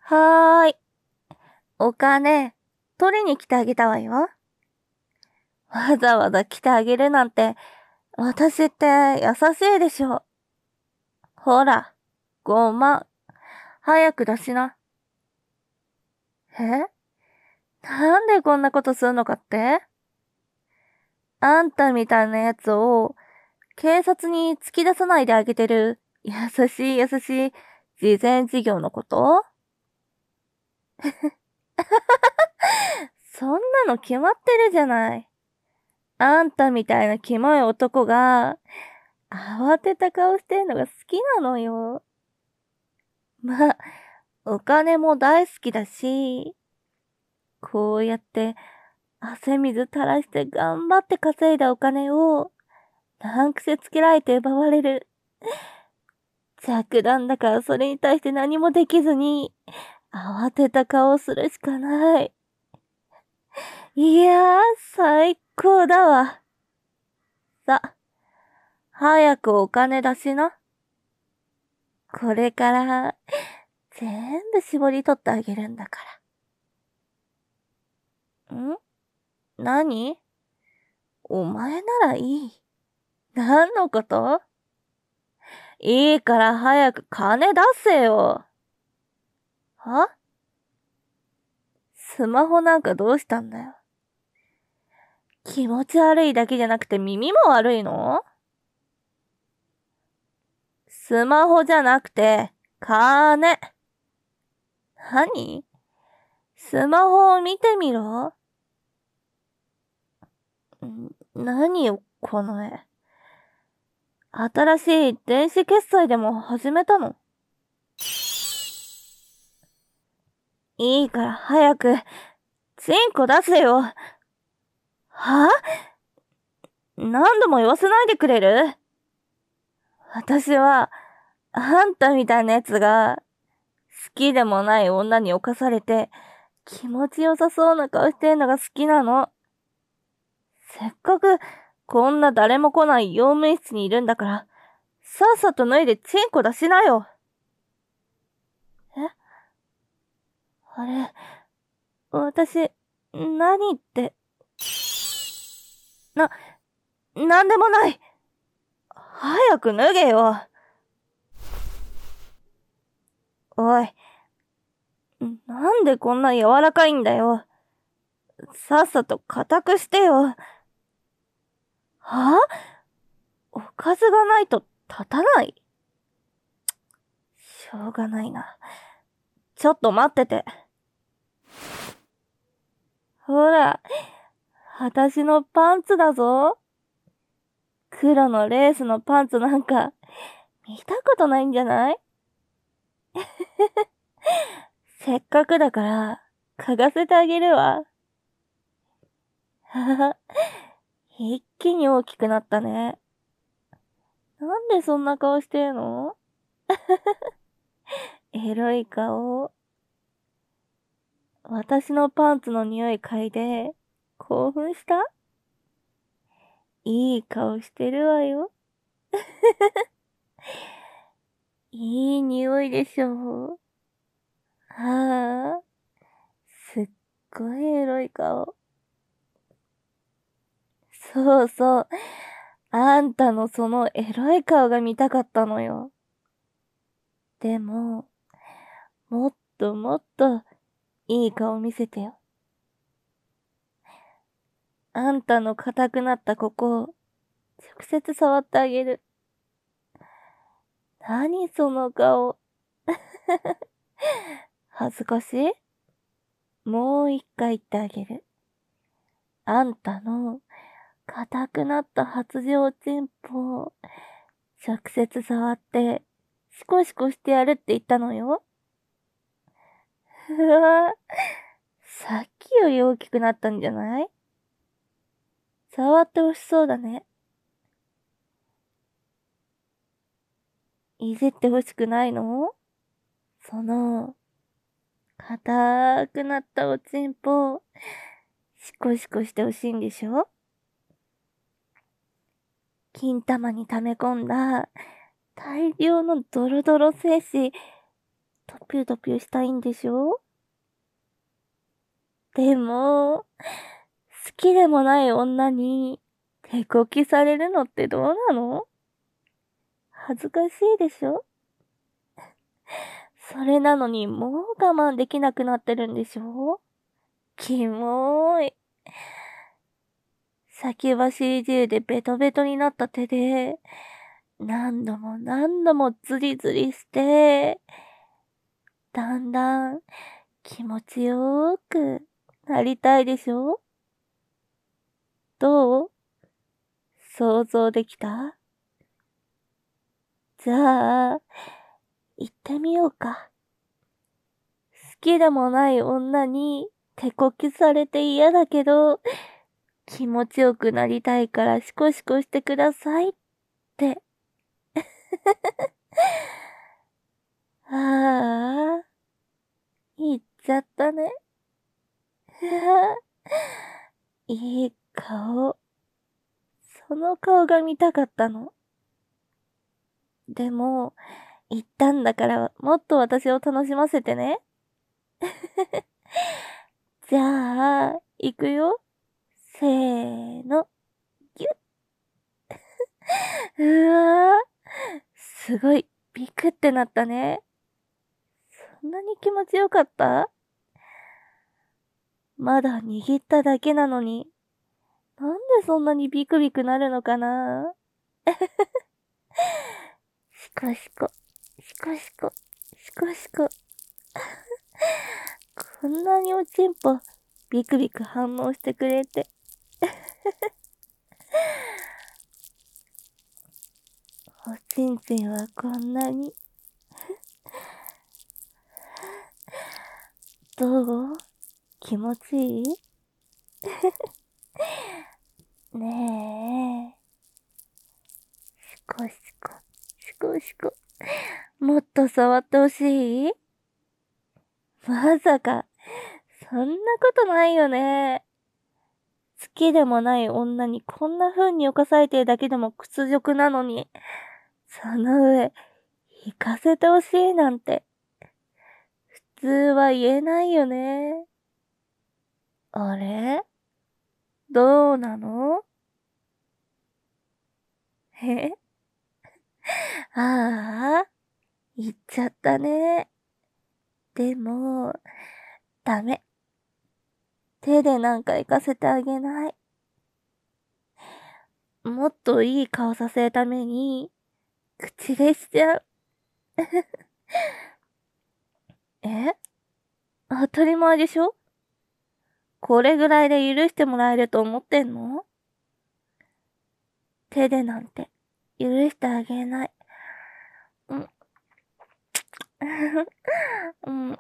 はーい。お金、取りに来てあげたわよ。わざわざ来てあげるなんて、私って優しいでしょ。ほら、5万。早く出しな。え？なんでこんなことするのかって？あんたみたいなやつを、警察に突き出さないであげてる、優しい慈善事業のこと？そんなの決まってるじゃない。あんたみたいなキモい男が、慌てた顔してるのが好きなのよ。まあ、お金も大好きだし、こうやって汗水垂らして頑張って稼いだお金を、難癖つけられて奪われる。弱弾だからそれに対して何もできずに、慌てた顔をするしかない。いやー、最高だわ。さ、早くお金出しな。これから、全部絞り取ってあげるんだから。何？お前ならいい。何のこと？いいから早く金出せよ。は？スマホなんかどうしたんだよ。気持ち悪いだけじゃなくて耳も悪いの？スマホじゃなくて、金。何？スマホを見てみろ。何よ、この絵。新しい電子決済でも始めたの？いいから早く、チンコ出せよ。は？何度も言わせないでくれる？私は、あんたみたいなやつが、好きでもない女に侵されて、気持ちよさそうな顔してるのが好きなの。せっかく、こんな誰も来ない用務室にいるんだから、さっさと脱いでチンコ出しなよ。え？あれ、私、何って。なんでもない。早く脱げよ。おい、なんでこんな柔らかいんだよ。さっさと固くしてよ。は？おかずがないと立たない？しょうがないな。ちょっと待ってて。ほら、私のパンツだぞ。黒のレースのパンツなんか、見たことないんじゃない？せっかくだから、嗅がせてあげるわ。はは、一気に大きくなったね。なんでそんな顔してるの？エロい顔。私のパンツの匂い嗅いで、興奮した？いい顔してるわよ。いい匂いでしょ。はあ、すっごいエロい顔。そうそう。あんたのそのエロい顔が見たかったのよ。でも、もっともっといい顔見せてよ。あんたの硬くなったここを直接触ってあげる。何その顔。恥ずかしい？もう一回言ってあげる。あんたの硬くなった発情チンポを直接触ってシコシコしてやるって言ったのよ。うわぁ、さっきより大きくなったんじゃない？触ってほしそうだね。いじってほしくないの？その、硬くなったおちんぽ、シコシコしてほしいんでしょ？金玉に溜め込んだ大量のドロドロ精子、 とぴゅとぴゅしたいんでしょ？でも、好きでもない女に手こきされるのってどうなの？恥ずかしいでしょ？それなのにもう我慢できなくなってるんでしょ？キモーい。先走り銃でベトベトになった手で、何度も何度もズリズリして、だんだん気持ちよーくなりたいでしょ？どう？想像できた？じゃあ、行ってみようか。好きでもない女に手こきされて嫌だけど、気持ちよくなりたいからシコシコしてくださいって。ああ、言っちゃったね。いい顔。その顔が見たかったの。でも、言ったんだからもっと私を楽しませてね。じゃあ、行くよ。せーの。ぎゅっ。うわー。すごい、ビクってなったね。そんなに気持ちよかった？まだ握っただけなのに、なんでそんなにビクビクなるのかな？シコシコ、シコシコ、シコシコ。こんなにおちんぽ、ビクビク反応してくれて。おちんちんはこんなに。どう？気持ちいい？ねえ。シコシコ、シコシコ。もっと触ってほしい？まさか、そんなことないよね。好きでもない女にこんな風に犯されてるだけでも屈辱なのに、その上、行かせてほしいなんて、普通は言えないよね。あれ？どうなの？え？ああ、言っちゃったね。でも、ダメ。手でなんか行かせてあげない。もっといい顔させるために、口でしちゃう。え？当たり前でしょ？これぐらいで許してもらえると思ってんの？手でなんて、許してあげない。うん。うん。うん。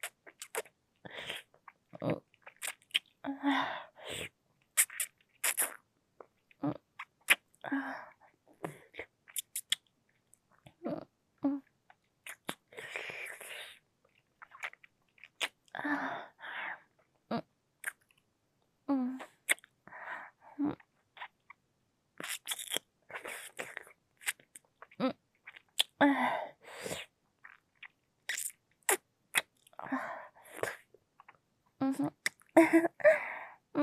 うん。うん。うん。うん。うん。うん。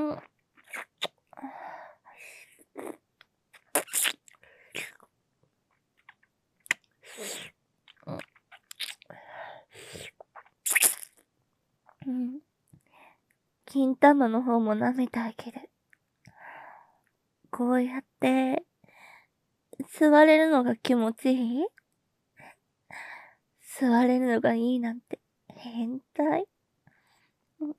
うん。金玉の方も舐めてあげる。こうやって、座れるのが気持ちいい？座れるのがいいなんて、変態？うん。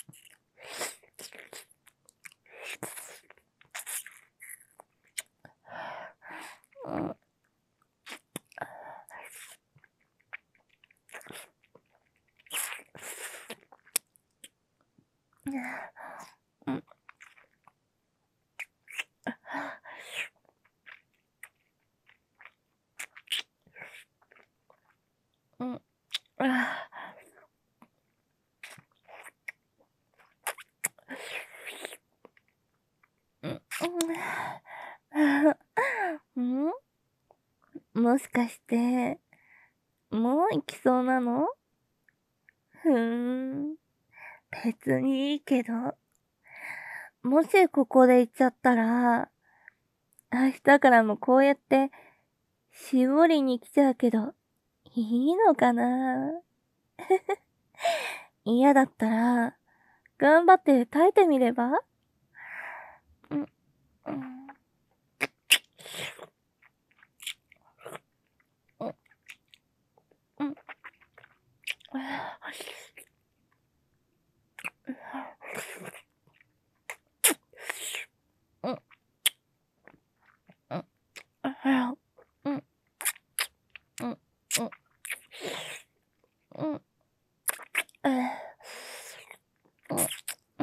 うん。うん。うん。うん。うん。もしかして、もう行きそうなの？ ふーん。別にいいけど。もしここで行っちゃったら、明日からもこうやって絞りに来ちゃうけど、いいのかな？嫌だったら、頑張って耐えてみれば？うん、うん、うん、うん、うん、うん、うん、うん、うん、うん、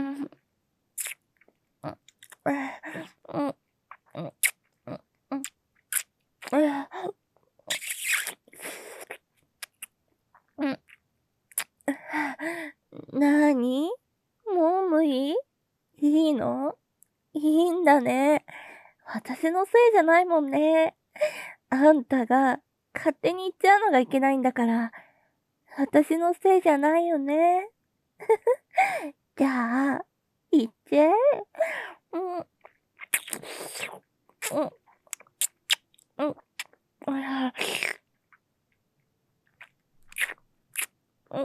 うん、うん。なーに？もう無理？いいの？いいんだね。私のせいじゃないもんね。あんたが勝手に言っちゃうのがいけないんだから、私のせいじゃないよね。じゃあ、言っちゃえ。うん、うん、うん、うん、うん、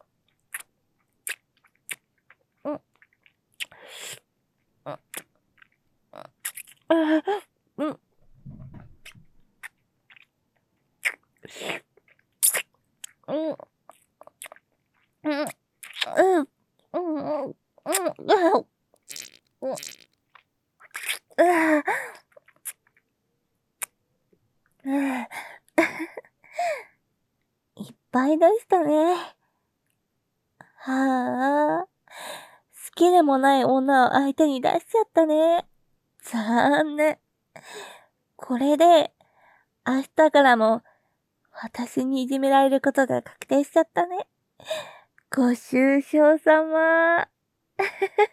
うん、うん、うん、うん、うん、うん、うん、いっぱい出したね。はあ、好きでもない女を相手に出しちゃったね。残念。これで、明日からも私にいじめられることが確定しちゃったね。ご愁傷様。